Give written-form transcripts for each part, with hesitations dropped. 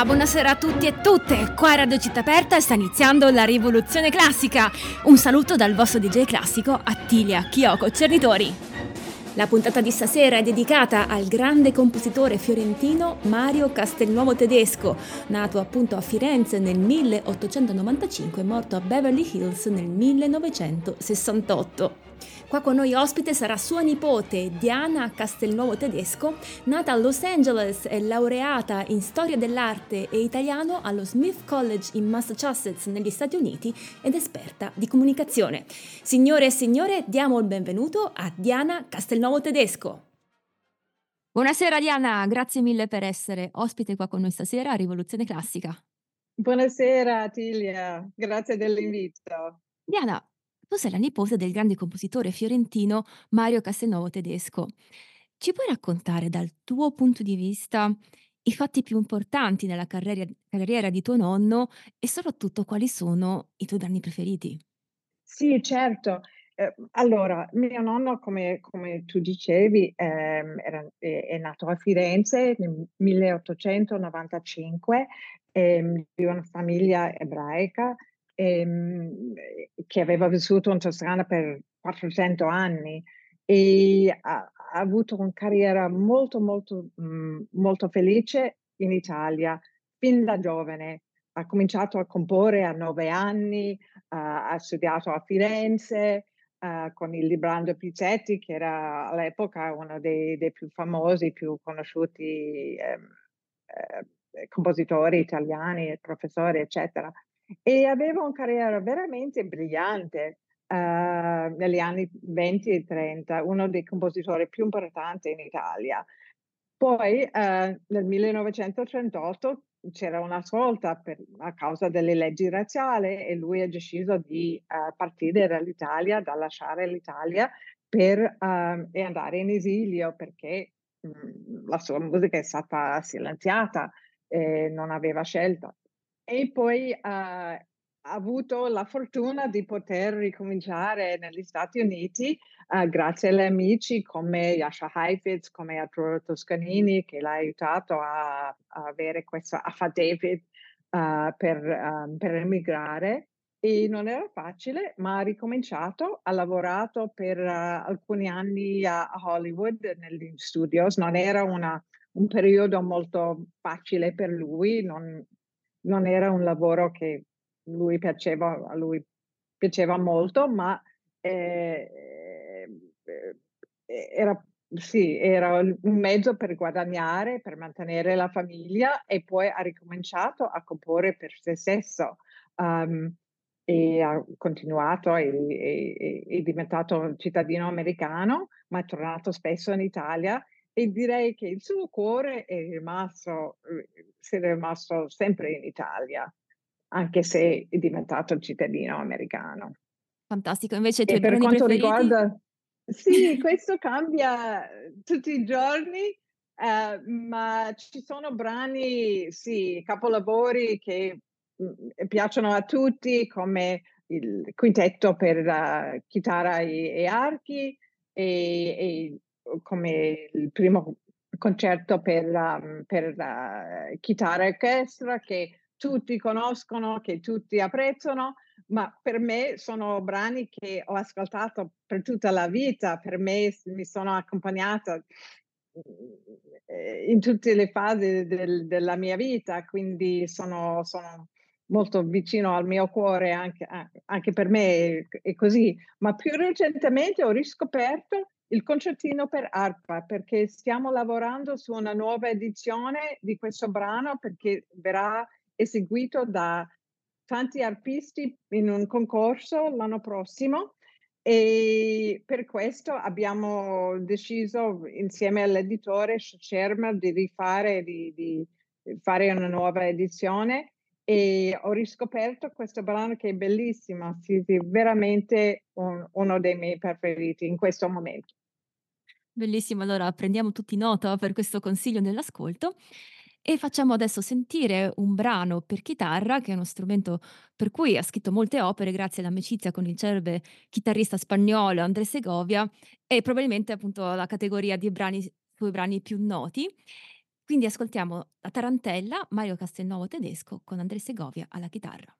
buonasera a tutti e tutte. Qua a Radio Città Aperta sta iniziando la rivoluzione classica. Un saluto dal vostro DJ classico Attilia Chioko Cernitori. La puntata di stasera è dedicata al grande compositore fiorentino Mario Castelnuovo Tedesco, nato appunto a Firenze nel 1895 e morto a Beverly Hills nel 1968. Qua con noi ospite sarà sua nipote Diana Castelnuovo Tedesco, nata a Los Angeles e laureata in storia dell'arte e italiano allo Smith College in Massachusetts negli Stati Uniti ed esperta di comunicazione. Signore e signore, diamo il benvenuto a Diana Castelnuovo Tedesco. Buonasera Diana, grazie mille per essere ospite qua con noi stasera a Rivoluzione Classica. Buonasera Attilia, grazie dell'invito. Diana, tu sei la nipote del grande compositore fiorentino Mario Castelnuovo Tedesco. Ci puoi raccontare dal tuo punto di vista i fatti più importanti nella carriera di tuo nonno e soprattutto quali sono i tuoi brani preferiti? Sì, certo. Allora, mio nonno, come tu dicevi, è nato a Firenze nel 1895, di una famiglia ebraica, che aveva vissuto in Toscana per 400 anni e ha avuto una carriera molto felice in Italia fin da giovane. Ha cominciato a comporre a 9 anni, ha studiato a Firenze, con il Librando Pizzetti, che era all'epoca uno dei più famosi, più conosciuti, compositori italiani, professori, eccetera. E aveva una carriera veramente brillante, negli anni 20 e 30, uno dei compositori più importanti in Italia. Poi, nel 1938 c'era una svolta a causa delle leggi razziali e lui ha deciso di partire dall'Italia, da lasciare l'Italia e andare in esilio perché la sua musica è stata silenziata e non aveva scelta. E poi ha avuto la fortuna di poter ricominciare negli Stati Uniti grazie agli amici come Jascha Heifetz, come Arturo Toscanini, che l'ha aiutato a avere questo affidavit per emigrare. E non era facile, ma ha ricominciato, ha lavorato per alcuni anni a Hollywood negli studios. Non era un periodo molto facile per lui, non era un lavoro che a lui piaceva molto, ma era sì, era un mezzo per guadagnare, per mantenere la famiglia e poi ha ricominciato a comporre per se stesso. Um, e ha continuato è diventato cittadino americano, ma è tornato spesso in Italia e direi che il suo cuore è rimasto sempre in Italia, anche se è diventato cittadino americano. Fantastico, invece i E tuoi per brani quanto preferiti? riguarda sì, questo cambia tutti i giorni, ma ci sono brani, sì, capolavori che, piacciono a tutti, come il quintetto per chitarra e archi come il primo concerto per chitarra e orchestra che tutti conoscono, che tutti apprezzano, ma per me sono brani che ho ascoltato per tutta la vita, per me mi sono accompagnata, in tutte le fasi della mia vita, quindi sono molto vicino al mio cuore anche per me è così. Ma più recentemente ho riscoperto il concertino per arpa, perché stiamo lavorando su una nuova edizione di questo brano, perché verrà eseguito da tanti arpisti in un concorso l'anno prossimo e per questo abbiamo deciso insieme all'editore Schermer di fare una nuova edizione e ho riscoperto questo brano che è bellissimo, sì, sì, veramente uno dei miei preferiti in questo momento. Bellissimo, allora prendiamo tutti nota per questo consiglio nell'ascolto e facciamo adesso sentire un brano per chitarra, che è uno strumento per cui ha scritto molte opere grazie all'amicizia con il celebre chitarrista spagnolo Andrés Segovia e probabilmente appunto la categoria di brani, suoi brani più noti. Quindi ascoltiamo la tarantella, Mario Castelnuovo Tedesco con Andrea Segovia alla chitarra.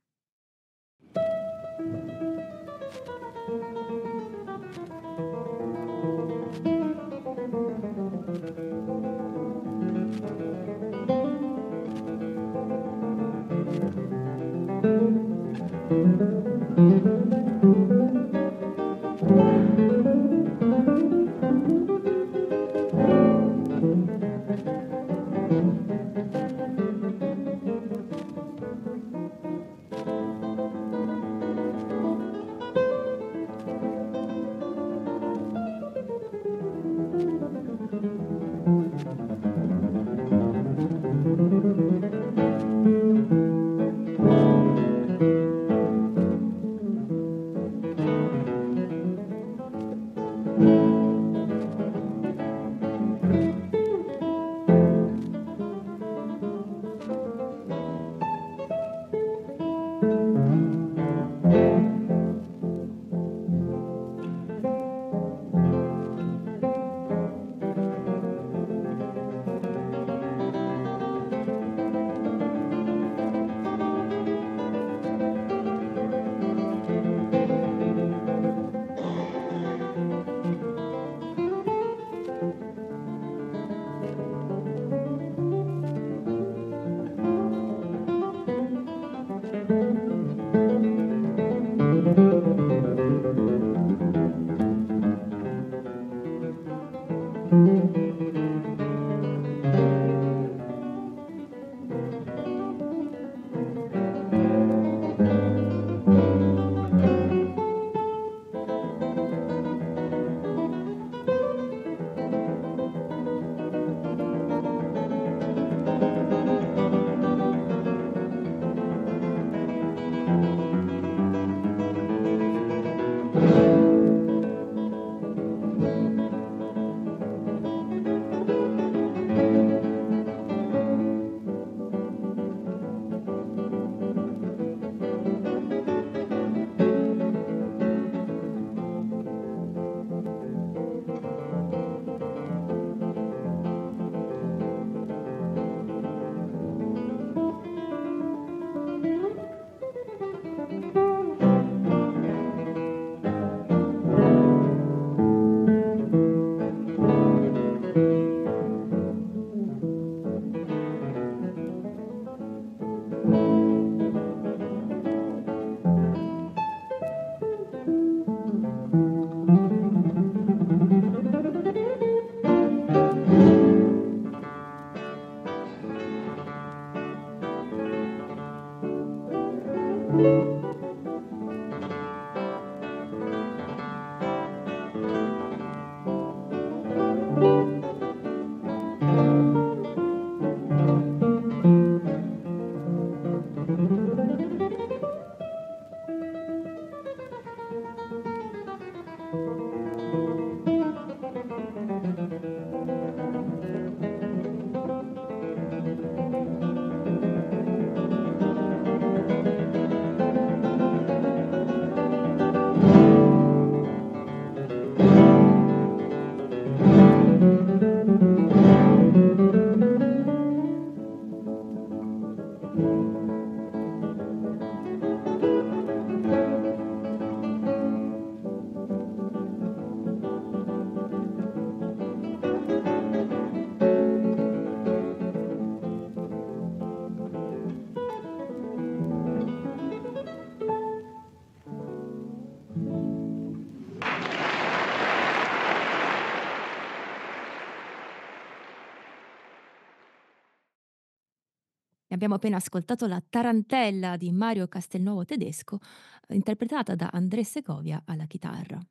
Abbiamo appena ascoltato la tarantella di Mario Castelnuovo Tedesco, interpretata da André Segovia alla chitarra.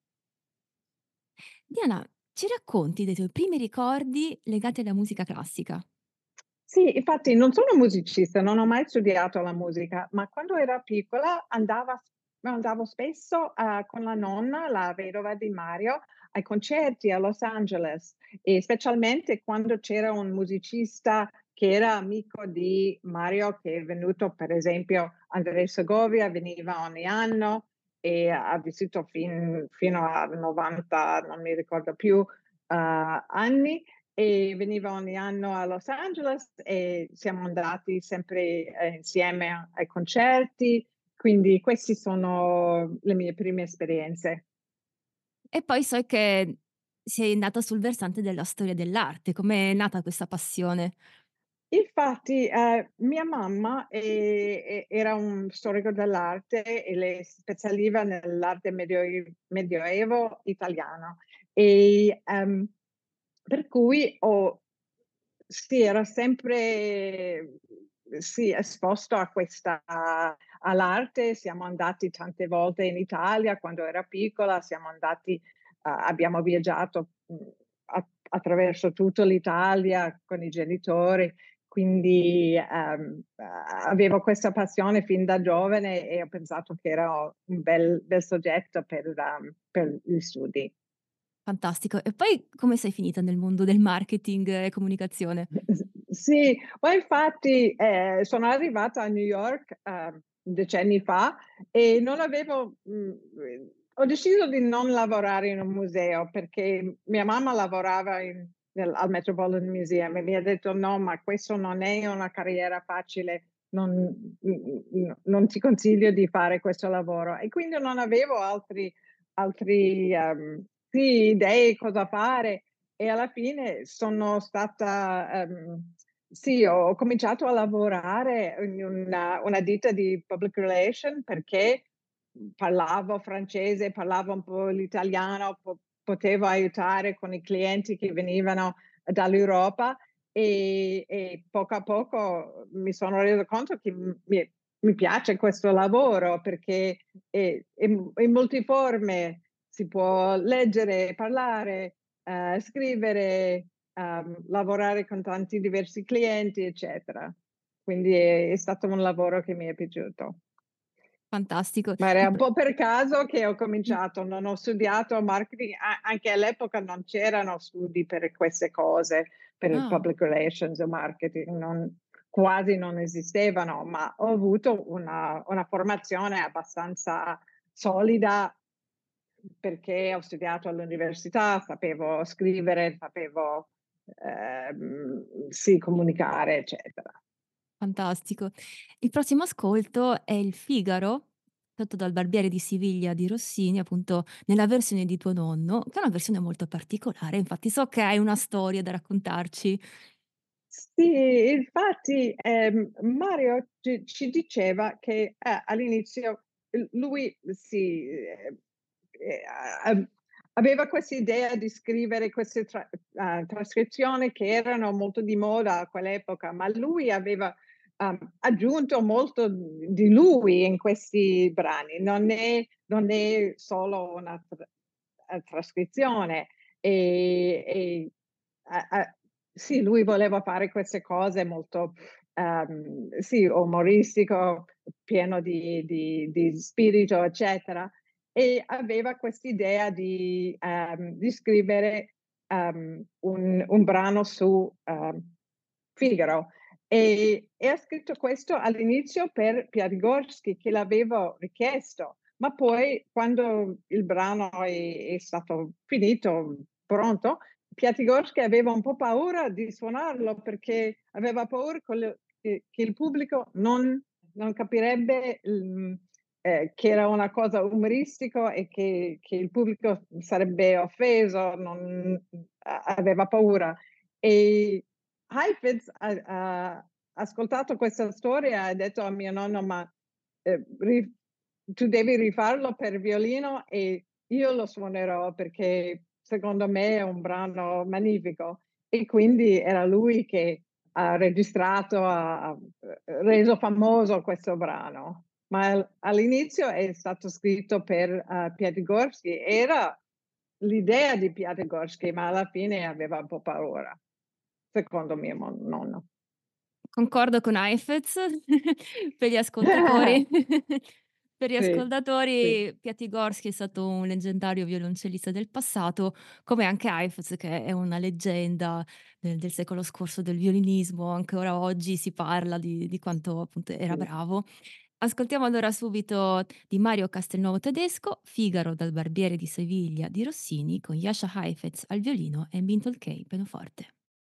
Diana, ci racconti dei tuoi primi ricordi legati alla musica classica? Sì, infatti non sono musicista, non ho mai studiato la musica, ma quando ero piccola andavo spesso, con la nonna, la vedova di Mario, ai concerti a Los Angeles e specialmente quando c'era un musicista che era amico di Mario, che è venuto per esempio André Segovia, veniva ogni anno e ha vissuto fino a 90, non mi ricordo più, anni e veniva ogni anno a Los Angeles e siamo andati sempre, insieme ai concerti, quindi questi sono le mie prime esperienze. E poi so che sei andata sul versante della storia dell'arte. Com'è nata questa passione? Infatti, mia mamma, era un storico dell'arte e lei si specialiva nell'arte medioevo italiano e, per cui ho sì, era sempre, sì, esposto a questa all'arte. Siamo andati tante volte in Italia quando era piccola, siamo andati abbiamo viaggiato, attraverso tutto l'Italia con i genitori, quindi, avevo questa passione fin da giovane e ho pensato che era un bel soggetto per gli studi. Fantastico. E poi come sei finita nel mondo del marketing e comunicazione? Sì, ma infatti, sono arrivata a New York, decenni fa e non avevo ho deciso di non lavorare in un museo perché mia mamma lavorava al Metropolitan Museum e mi ha detto: "No, ma questo non è una carriera facile, non ti consiglio di fare questo lavoro." E quindi non avevo altri, sì, idee cosa fare e alla fine sono stata sì, ho cominciato a lavorare in una ditta di public relation perché, parlavo francese, parlavo un po' l'italiano, potevo aiutare con i clienti che venivano dall'Europa e poco a poco mi sono resa conto che mi piace questo lavoro perché è multiforme, si può leggere, parlare, scrivere, lavorare con tanti diversi clienti, eccetera. Quindi è stato un lavoro che mi è piaciuto. Fantastico. Ma Il era un pr po' per caso che ho mh. cominciato, non ho studiato marketing, anche all'epoca non c'erano studi per queste cose, per il Ah. public relations o marketing, quasi non esistevano, ma ho avuto una formazione abbastanza solida perché ho studiato all'università, sapevo scrivere, sapevo, sì, comunicare, eccetera. Fantastico. Il prossimo ascolto è il Figaro, tratto dal Barbiere di Siviglia di Rossini, appunto nella versione di tuo nonno, che è una versione molto particolare, infatti so che hai una storia da raccontarci. Sì, infatti, Mario ci diceva che, all'inizio lui si aveva quest'idea di scrivere queste trascrizioni che erano molto di moda a quell'epoca, ma lui aveva, aggiunto molto di lui in questi brani. Non è solo una trascrizione, e sì, lui voleva fare queste cose molto, sì, umoristico, pieno di spirito, eccetera, e aveva quest'idea di scrivere, un brano su, Figaro e ha scritto questo all'inizio per Piatigorsky che l'avevo richiesto, ma poi quando il brano è stato finito, pronto, Piatigorsky aveva un po' paura di suonarlo perché aveva paura che il pubblico non capirebbe che era una cosa umoristico e che il pubblico sarebbe offeso, aveva paura. E Heifetz ha ascoltato questa storia e ha detto a mio nonno: "Ma, ri tu devi rifarlo per violino e io lo suonerò perché secondo me è un brano magnifico." E quindi era lui che ha registrato, ha reso famoso questo brano. Ma all'inizio è stato scritto per, Piatigorsky. Era l'idea di Piatigorsky, ma alla fine aveva un po' paura, secondo mio nonno. Concordo con Heifetz. Per gli ascoltatori per gli Sì, sì, ascoltatori Piatigorsky è stato un leggendario violoncellista del passato, come anche Heifetz che è una leggenda del secolo scorso del violinismo. Ancora oggi si parla di quanto appunto era sì. bravo. Ascoltiamo allora subito di Mario Castelnuovo Tedesco, Figaro dal Barbiere di Siviglia di Rossini con Jascha Heifetz al violino e Minton Key pianoforte.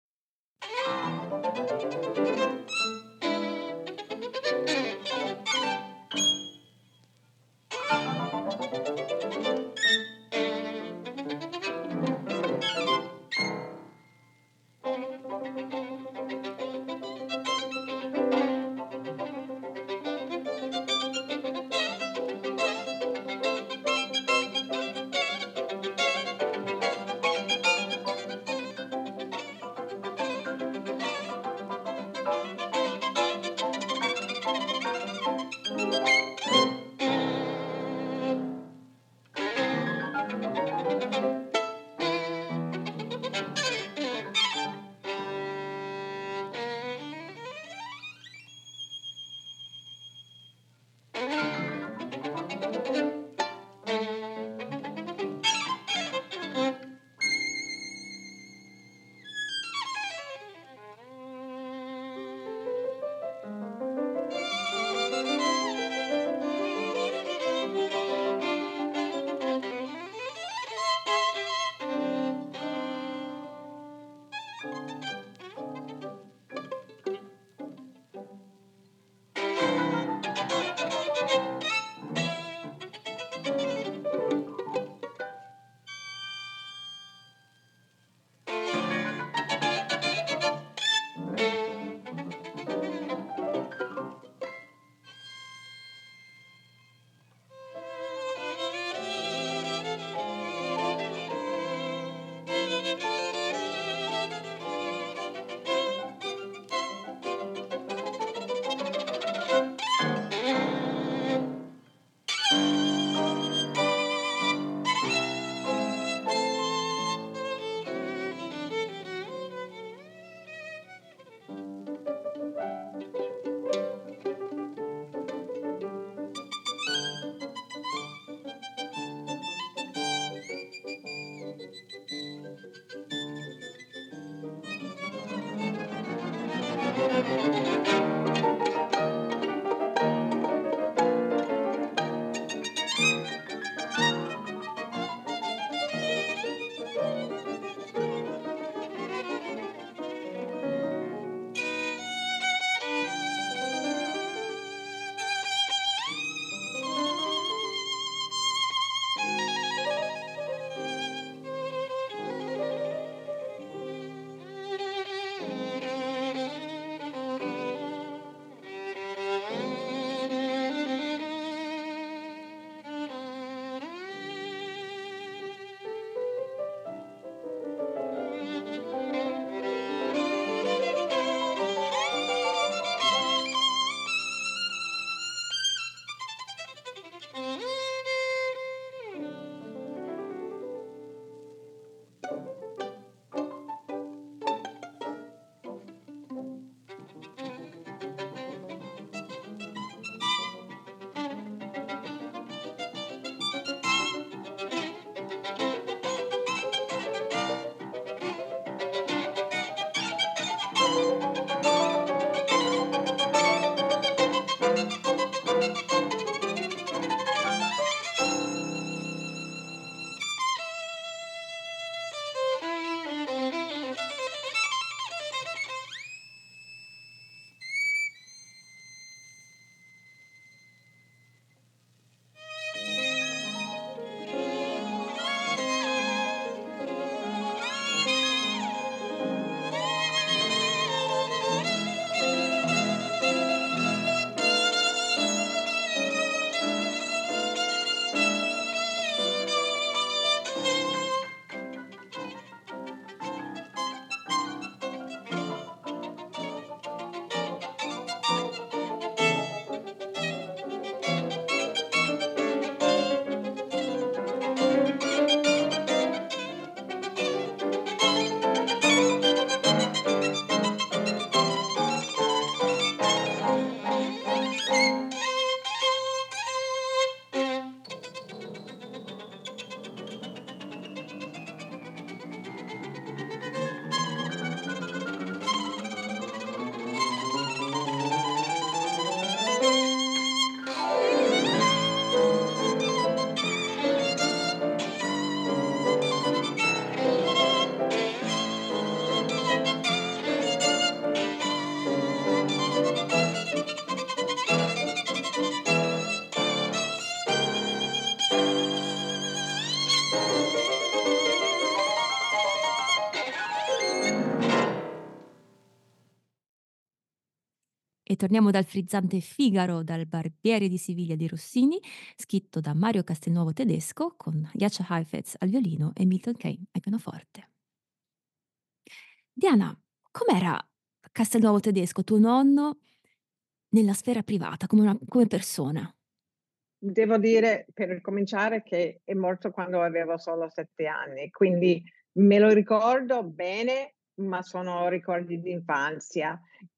E torniamo dal frizzante Figaro, dal Barbiere di Siviglia di Rossini, scritto da Mario Castelnuovo Tedesco, con Jascha Heifetz al violino e Milton Kane al pianoforte. Diana, com'era Castelnuovo Tedesco, tuo nonno, nella sfera privata, come persona? Devo dire, per cominciare, che è morto quando avevo solo 7 anni, quindi me lo ricordo bene, ma sono ricordi di infanzia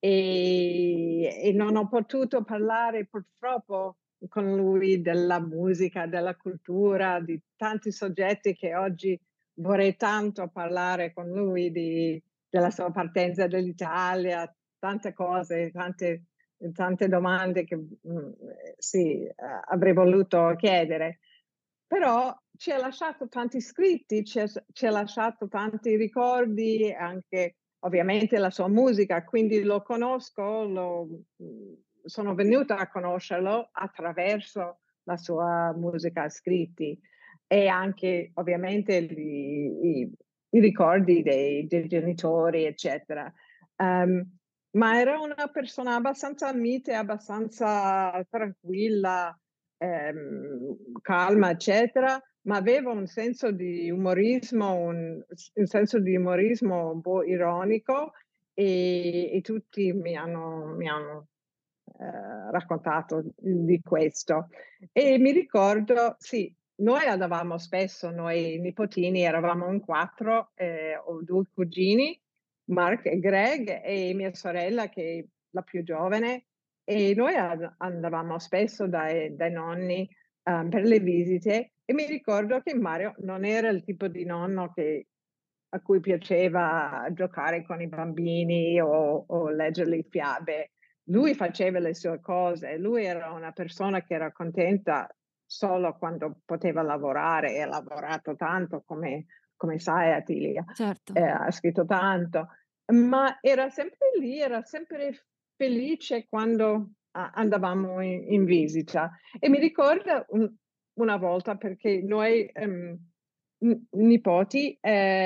e non ho potuto parlare purtroppo con lui della musica, della cultura, di tanti soggetti che oggi vorrei tanto parlare con lui della sua partenza dall'Italia, tante cose, tante domande che, sì, avrei voluto chiedere. Però ci ha lasciato tanti scritti, ci ha lasciato tanti ricordi, anche ovviamente la sua musica, quindi lo conosco, sono venuta a conoscerlo attraverso la sua musica a scritti e anche ovviamente i ricordi dei genitori, eccetera. Ehm, ma era una persona abbastanza mite, abbastanza tranquilla, calma, eccetera, ma aveva un senso di umorismo, un senso di umorismo un po' ironico e tutti mi hanno raccontato di questo. E mi ricordo sì, noi andavamo spesso, noi nipotini, eravamo in 4, ho 2 cugini, Mark e Greg, e mia sorella che è la più giovane, e noi andavamo spesso dai nonni, per le visite e mi ricordo che Mario non era il tipo di nonno che a cui piaceva giocare con i bambini o leggergli fiabe. Lui faceva le sue cose, lui era una persona che era contenta solo quando poteva lavorare e ha lavorato tanto come sai Attilia, Certo. ha scritto tanto, ma era sempre lì, era sempre felice quando andavamo in visita. E mi ricordo una volta perché noi, nipoti,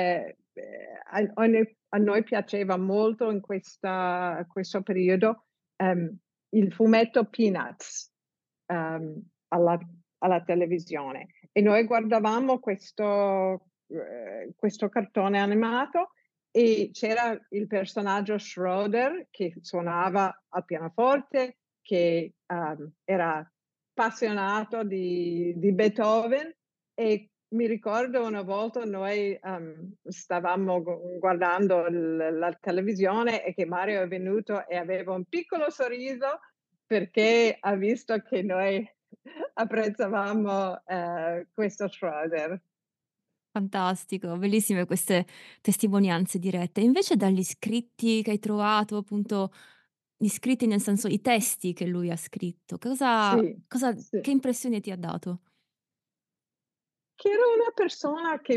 a noi piaceva molto in questo periodo, il fumetto Peanuts, alla televisione e noi guardavamo questo cartone animato e c'era il personaggio Schroeder che suonava al pianoforte, che, era appassionato di Beethoven e mi ricordo una volta noi, stavamo guardando la televisione e che Mario è venuto e aveva un piccolo sorriso perché ha visto che noi apprezzavamo, questo Schroeder. Fantastico, bellissime queste testimonianze dirette. Invece dagli scritti che hai trovato, appunto, gli scritti nel senso i testi che lui ha scritto, Sì, sì. che impressione ti ha dato? Che era una persona che,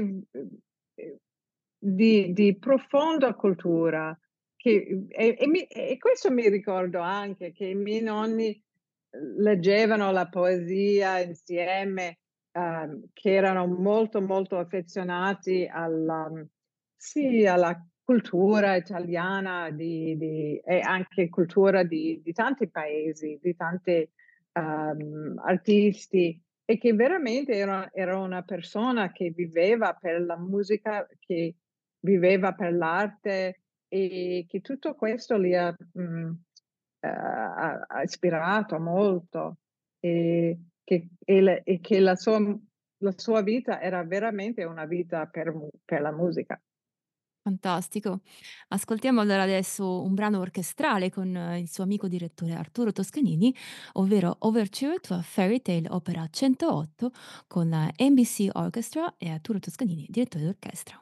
di profonda cultura, che e questo mi ricordo anche, che i miei nonni, leggevano la poesia insieme, che erano molto, molto affezionati sì, alla cultura italiana e anche cultura di tanti paesi, di tanti, artisti. E che veramente era una persona che viveva per la musica, che viveva per l'arte e che tutto questo li ha ispirato molto e che la sua vita era veramente una vita per la musica. Fantastico. Ascoltiamo allora adesso un brano orchestrale con il suo amico direttore Arturo Toscanini, ovvero Overture to a Fairy Tale Opera 108 con la NBC Orchestra e Arturo Toscanini, direttore d'orchestra.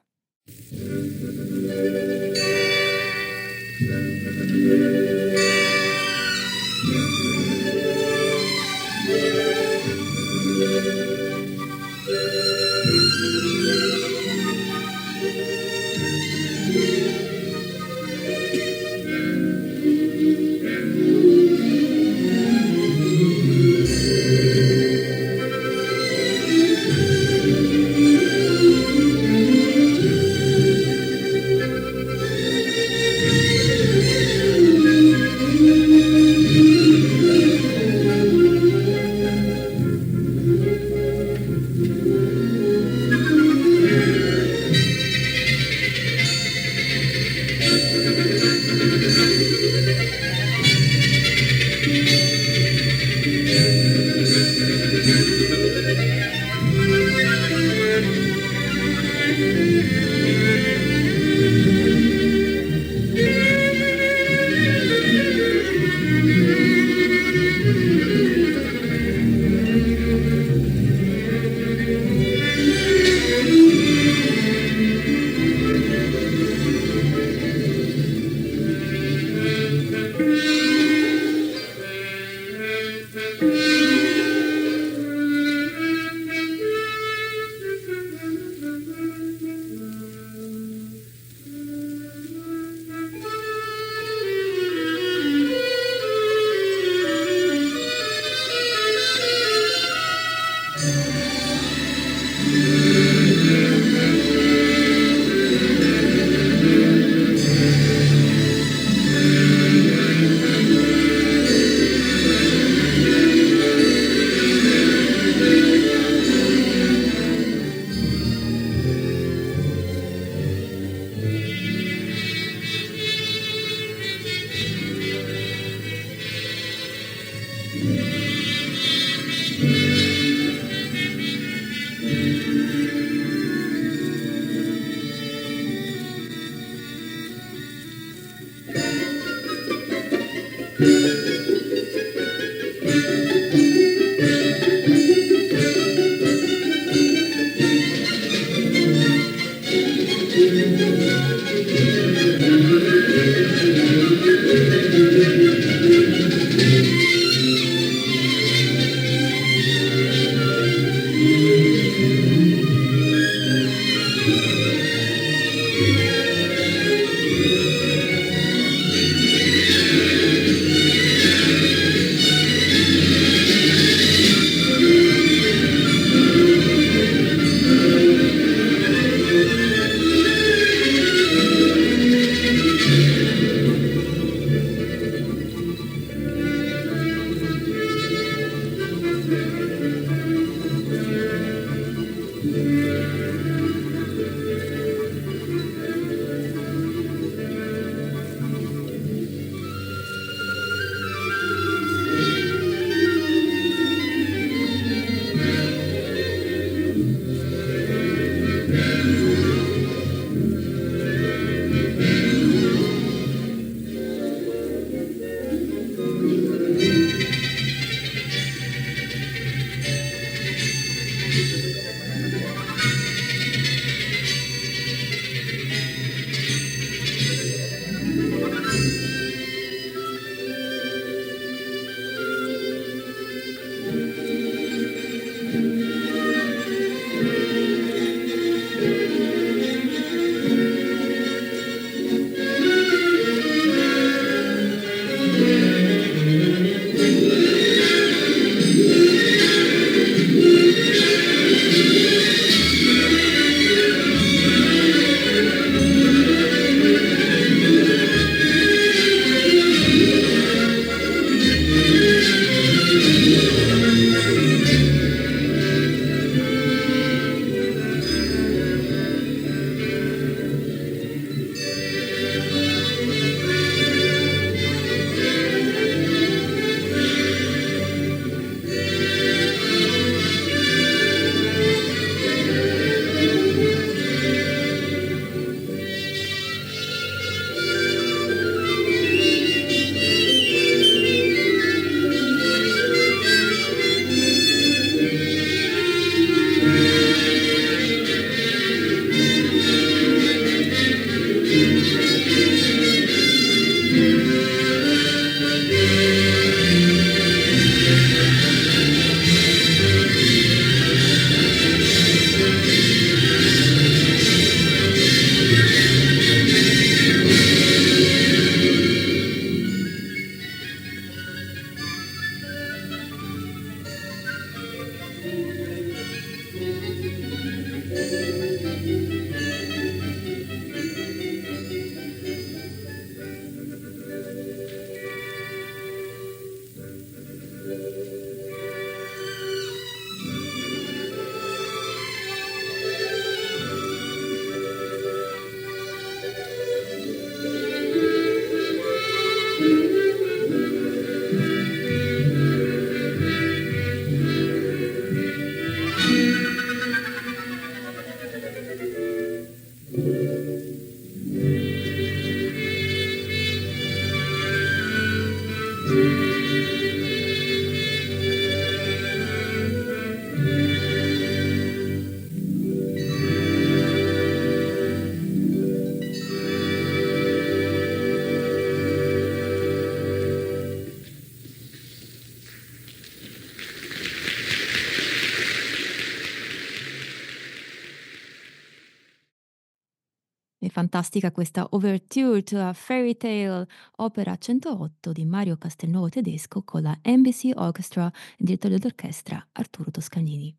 È fantastica questa Overture to a Fairy Tale, opera 108 di Mario Castelnuovo Tedesco con la Embassy Orchestra e direttore d'orchestra Arturo Toscanini.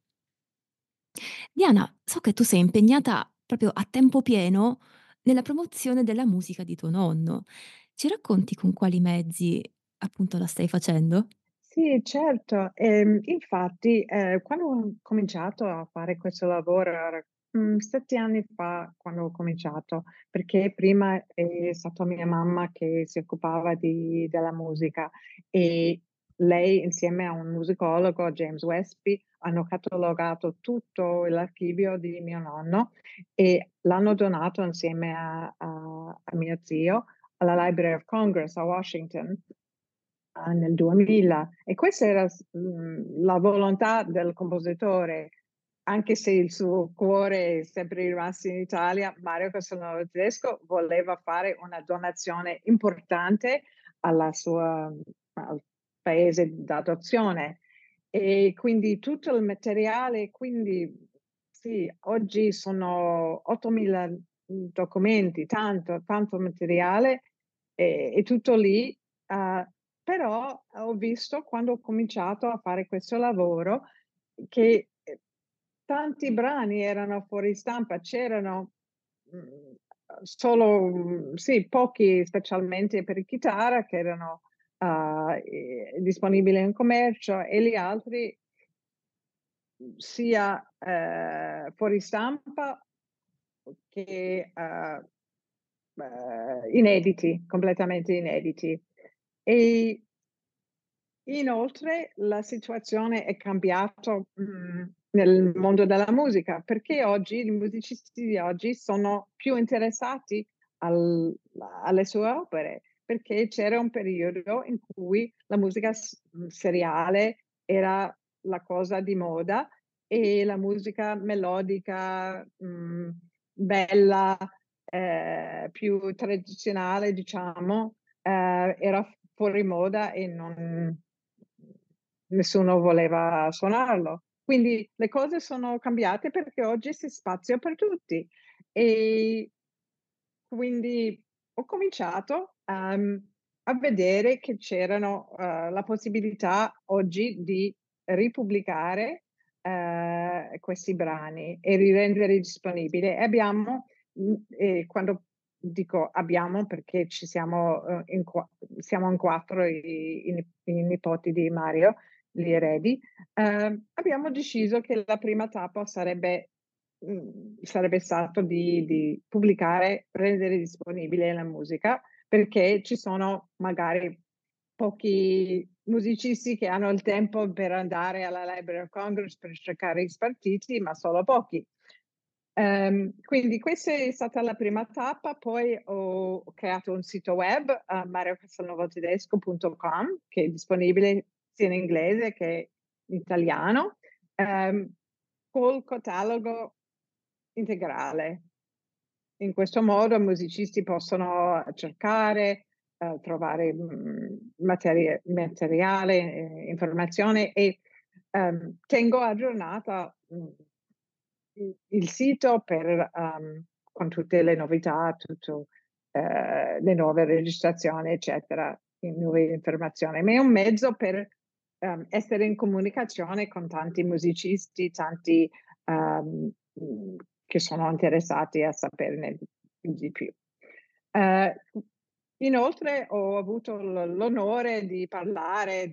Diana, so che tu sei impegnata proprio a tempo pieno nella promozione della musica di tuo nonno. Ci racconti con quali mezzi appunto la stai facendo? Sì, certo. Infatti, quando ho cominciato a fare questo lavoro era, 7 anni fa quando ho cominciato, perché prima è stato mia mamma che si occupava della musica e lei insieme a un musicologo, James Westby, hanno catalogato tutto l'archivio di mio nonno e l'hanno donato insieme a mio zio alla Library of Congress a Washington. Nel 2000 e questa era la volontà del compositore, anche se il suo cuore è sempre rimasto in Italia, Mario Castelnuovo Tedesco voleva fare una donazione importante al paese d'adozione e quindi tutto il materiale quindi sì, oggi sono 8000, documenti, tanto materiale, è tutto lì, uhm però ho visto quando ho cominciato a fare questo lavoro che, tanti brani erano fuori stampa, c'erano, solo, sì, pochi specialmente per chitarra che erano, disponibili in commercio e gli altri, sia, fuori stampa che, inediti, completamente inediti. E inoltre la situazione è cambiato, nel mondo della musica, perché oggi i musicisti di oggi sono più interessati al alle sue opere, perché c'era un periodo in cui la musica seriale era la cosa di moda e la musica melodica, bella, più tradizionale diciamo, era fuori moda e nessuno voleva suonarlo. Quindi le cose sono cambiate perché oggi c'è spazio per tutti. E quindi ho cominciato, a vedere che c'erano, la possibilità oggi di ripubblicare, questi brani e rirendere disponibili. E abbiamo e quando dico abbiamo perché ci siamo, siamo in 4 i nipoti di Mario, gli eredi, abbiamo deciso che la prima tappa sarebbe stato di pubblicare, rendere disponibile la musica, perché ci sono magari pochi musicisti che hanno il tempo per andare alla Library of Congress per cercare gli spartiti, ma solo pochi. Quindi questa è stata la prima tappa, poi ho creato un sito web, mariocastelnuovotedesco.com, che è disponibile sia in inglese che in italiano, col catalogo integrale. In questo modo i musicisti possono cercare, trovare, materiale, informazione e, tengo aggiornata, il sito per, con tutte le novità, tutto, le nuove registrazioni, eccetera, nuove informazioni. Ma è un mezzo per, essere in comunicazione con tanti musicisti, tanti, che sono interessati a saperne di più. Ehm, Inoltre ho avuto l'onore di parlare,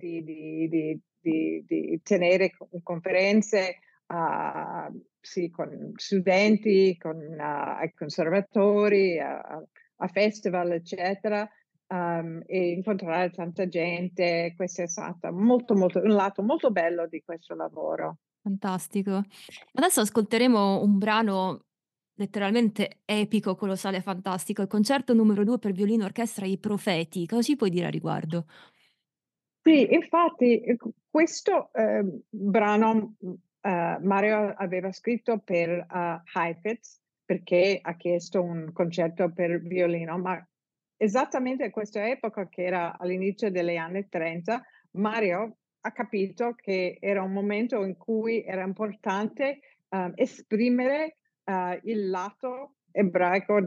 di tenere conferenze sì, con studenti, ai conservatori, a festival, eccetera, e incontrare tanta gente. Questo è stata un lato molto bello di questo lavoro. Fantastico. Adesso ascolteremo un brano letteralmente epico, colossale, fantastico, il concerto numero 2 per violino e orchestra I Profeti. Cosa ci puoi dire a riguardo? Sì, infatti, questo, brano, Mario aveva scritto per, Heifetz, perché ha chiesto un concerto per violino, ma esattamente a questa epoca, che era all'inizio degli anni '30, Mario ha capito che era un momento in cui era importante, esprimere, il lato ebraico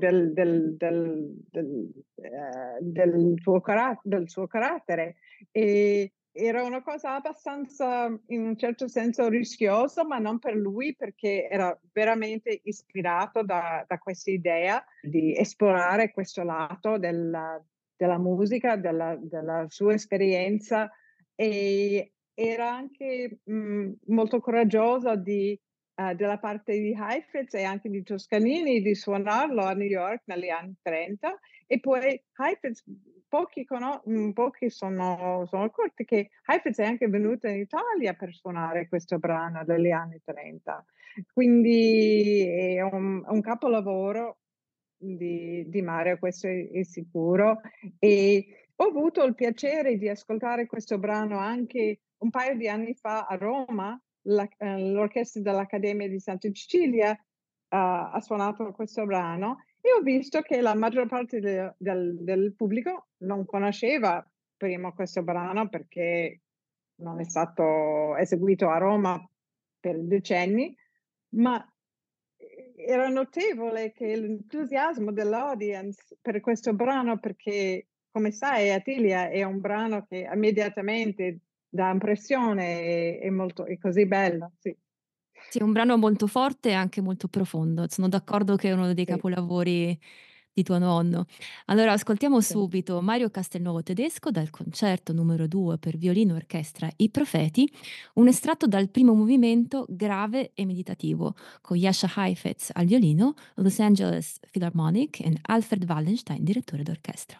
del suo carattere. Era una cosa abbastanza, in un certo senso, rischiosa, ma non per lui, perché era veramente ispirato da questa idea di esplorare questo lato della musica, della sua esperienza, e era anche, molto coraggiosa della parte di Heifetz e anche di Toscanini di suonarlo a New York negli anni '30. E poi Heifetz, pochi sono accorti che Heifetz è anche venuta in Italia per suonare questo brano degli anni '30. Quindi è un capolavoro di Mario, questo è sicuro. E ho avuto il piacere di ascoltare questo brano anche un paio di anni fa a Roma. L'orchestra dell'Accademia di Santa Cecilia, ha suonato questo brano e ho visto che la maggior parte del pubblico non conosceva prima questo brano, perché non è stato eseguito a Roma per decenni, ma era notevole che l'entusiasmo dell'audience per questo brano, perché come sai Attilia è un brano che immediatamente dà impressione, è così bello, sì, Sì, è un brano molto forte e anche molto profondo. Sono d'accordo che è uno dei sì, capolavori di tuo nonno. Allora ascoltiamo sì. subito Mario Castelnuovo Tedesco dal concerto numero 2 per violino e orchestra I Profeti, un estratto dal primo movimento grave e meditativo, con Jascha Heifetz al violino, Los Angeles Philharmonic e Alfred Wallenstein, direttore d'orchestra.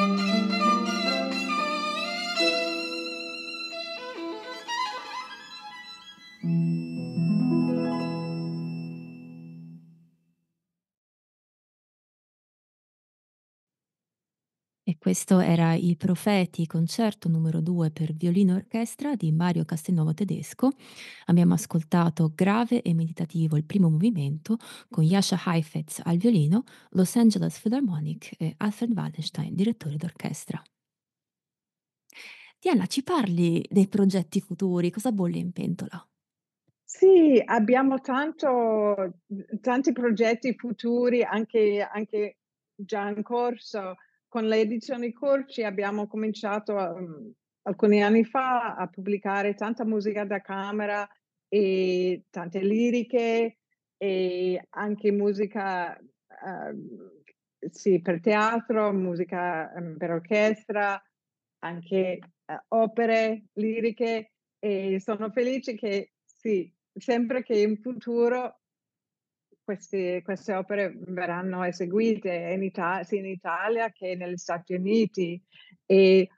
E questo era I Profeti, concerto numero 2 per violino e orchestra di Mario Castelnuovo Tedesco. Abbiamo ascoltato Grave e meditativo il primo movimento con Jascha Heifetz al violino, Los Angeles Philharmonic e Alfred Wallenstein, direttore d'orchestra. Diana, ci parli dei progetti futuri? Cosa bolle in pentola? Sì, abbiamo tanti progetti futuri, anche già in corso. Con le edizioni Corci abbiamo cominciato, alcuni anni fa a pubblicare tanta musica da camera e tante liriche e anche musica, sì, per teatro, musica, per orchestra, anche, opere liriche, e sono felice che sì, sempre che in futuro queste opere verranno eseguite sia in Italia che negli Stati Uniti. E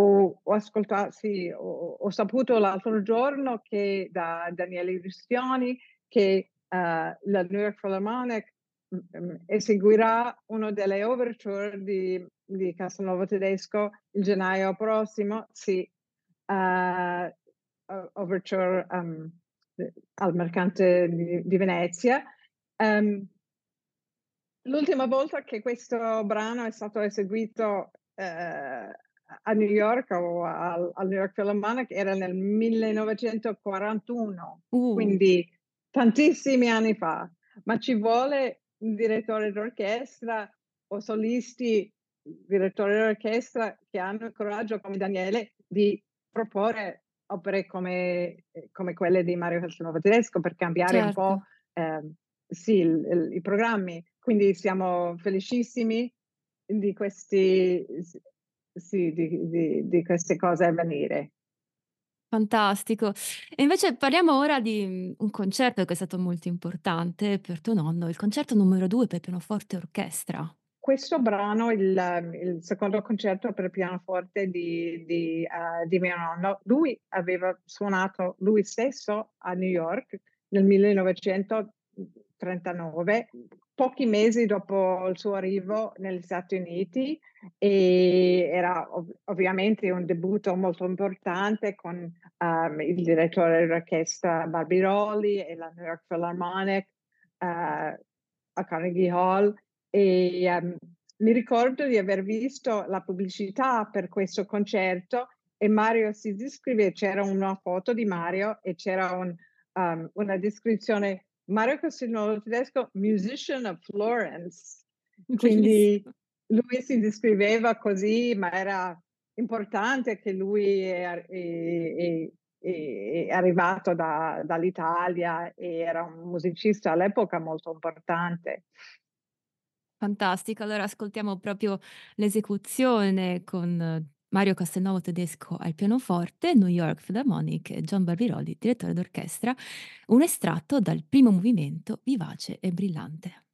ho saputo l'altro giorno che da Daniele Ristioni che, la New York Philharmonic, eseguirà uno delle overture di Castelnuovo Tedesco il gennaio prossimo, sì, overture, al Mercante di Venezia. L'ultima volta che questo brano è stato eseguito, a New York o al New York Philharmonic era nel 1941, Uh, quindi tantissimi anni fa. Ma ci vuole un direttore d'orchestra o solisti, direttori d'orchestra che hanno il coraggio come Daniele di proporre opere come quelle di Mario Castelnuovo Tedesco per cambiare un certo. po', sì, i programmi. Quindi siamo felicissimi di questi sì, di queste cose a venire. Fantastico. E invece parliamo ora di, un concerto che è stato molto importante per tuo nonno, il concerto numero 2 per pianoforte e orchestra. Questo brano, il secondo concerto per pianoforte di mio nonno, lui aveva suonato lui stesso a New York nel 1939, pochi mesi dopo il suo arrivo negli Stati Uniti, e era ovviamente un debutto molto importante con, il direttore d'orchestra Barbirolli e la New York Philharmonic, a Carnegie Hall. E, mi ricordo di aver visto la pubblicità per questo concerto e Mario si descrive, c'era una foto di Mario e c'era una descrizione: "Mario Castelnuovo Tedesco, musician of Florence". Quindi Bellissimo. lui si descriveva così, ma era importante che lui è arrivato dall'Italia e era un musicista all'epoca molto importante. Fantastico, allora ascoltiamo proprio l'esecuzione con Mario Castelnuovo Tedesco al pianoforte, New York Philharmonic e John Barbirolli, direttore d'orchestra, un estratto dal primo movimento vivace e brillante.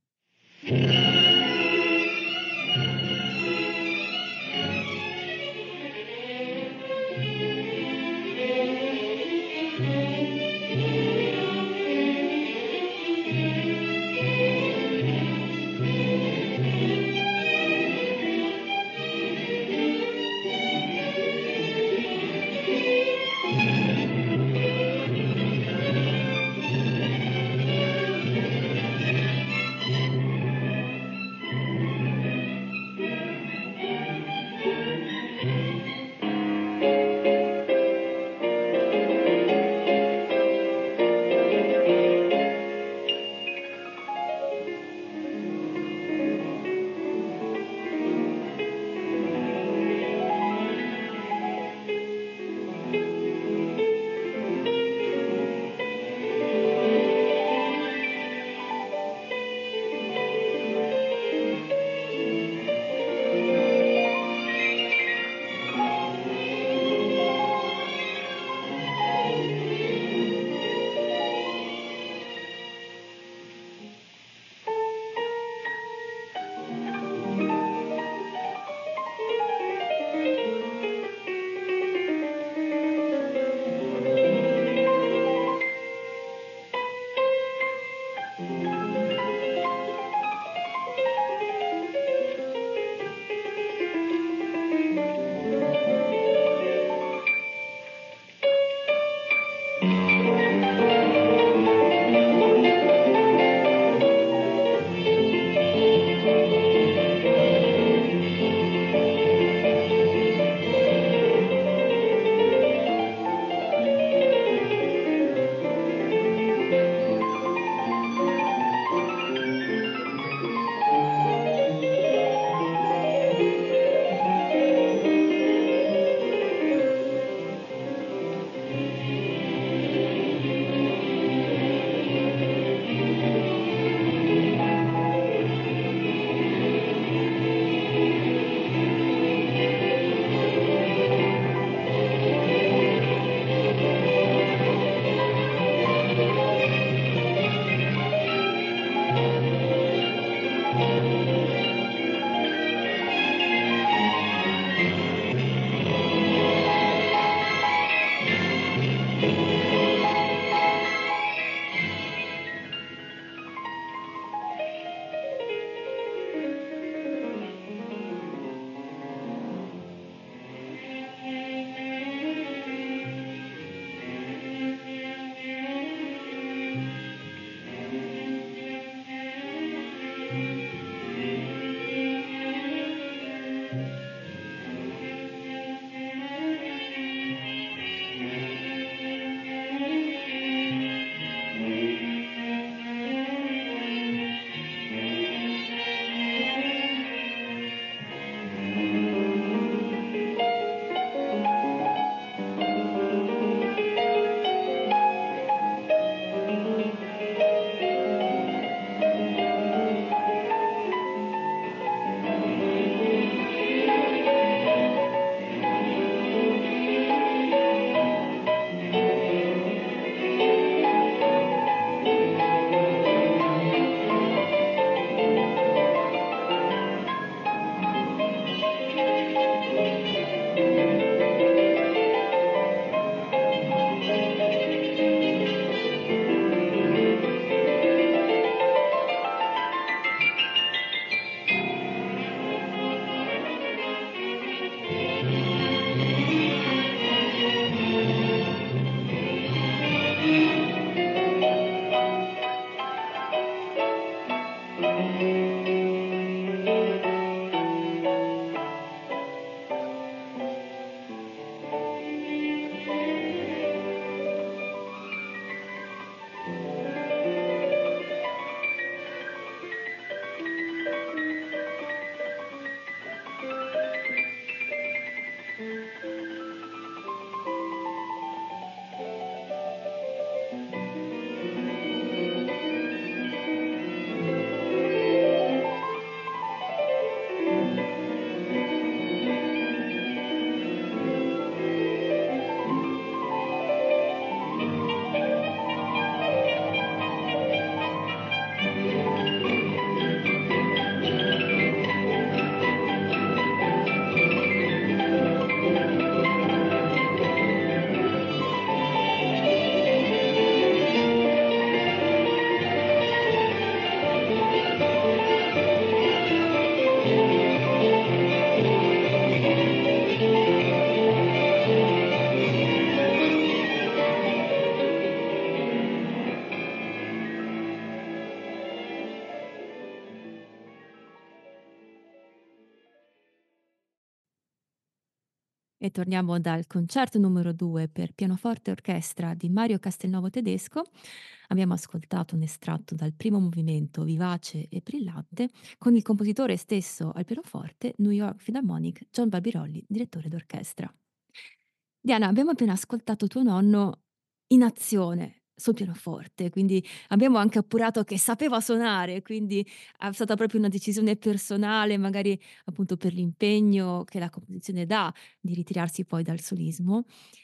E torniamo dal concerto numero 2 per pianoforte e orchestra di Mario Castelnuovo Tedesco. Abbiamo ascoltato un estratto dal primo movimento vivace e brillante con il compositore stesso al pianoforte, New York Philharmonic, John Barbirolli, direttore d'orchestra. Diana, abbiamo appena ascoltato tuo nonno in azione sul pianoforte, quindi abbiamo anche appurato che sapeva suonare, quindi è stata proprio una decisione personale, magari appunto per l'impegno che la composizione dà, di ritirarsi poi dal solismo.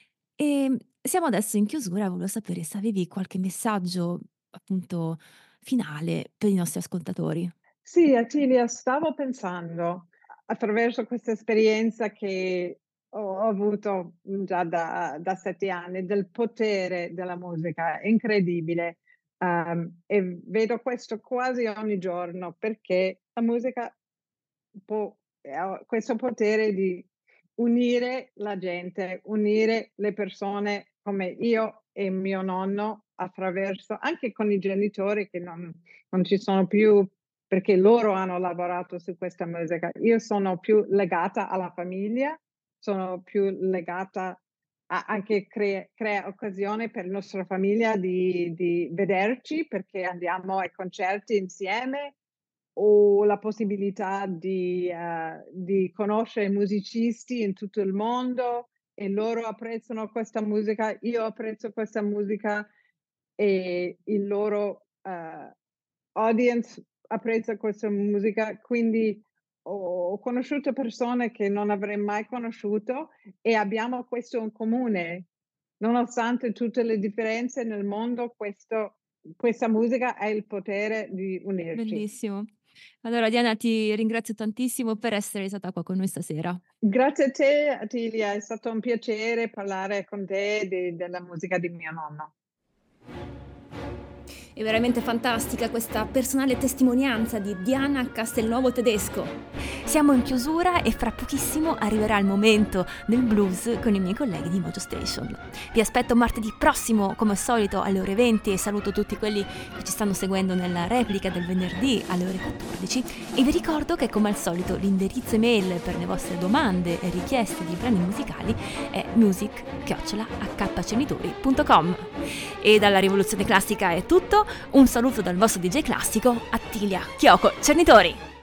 Siamo adesso in chiusura, volevo sapere se avevi qualche messaggio, appunto, finale per i nostri ascoltatori. Sì, Attilia, stavo pensando, attraverso questa esperienza che ho avuto, già da 7 anni, del potere della musica, è incredibile. E vedo questo quasi ogni giorno, perché la musica ha questo potere di unire la gente, unire le persone come io e mio nonno, attraverso anche con i genitori che non ci sono più, perché loro hanno lavorato su questa musica. Io sono più legata alla famiglia, sono più legata a anche crea occasione per la nostra famiglia di vederci, perché andiamo ai concerti insieme, o la possibilità di conoscere musicisti in tutto il mondo, e loro apprezzano questa musica, io apprezzo questa musica e il loro, audience apprezza questa musica, quindi ho conosciuto persone che non avrei mai conosciuto e abbiamo questo in comune. Nonostante tutte le differenze nel mondo, questa musica ha il potere di unirci. Bellissimo. Allora Diana, ti ringrazio tantissimo per essere stata qua con noi stasera. Grazie a te, Attilia, è stato un piacere parlare con te della musica di mio nonno. È veramente fantastica questa personale testimonianza di Diana Castelnuovo Tedesco. Siamo in chiusura e fra pochissimo arriverà il momento del blues con i miei colleghi di Mojo Station. Vi aspetto martedì prossimo, come al solito, alle ore 20 e saluto tutti quelli che ci stanno seguendo nella replica del venerdì alle ore 14 e vi ricordo che, come al solito, l'indirizzo email per le vostre domande e richieste di brani musicali è music@hcenitori.com. E dalla Rivoluzione Classica è tutto. Un saluto dal vostro DJ classico, Attilia Chioko Cernitori.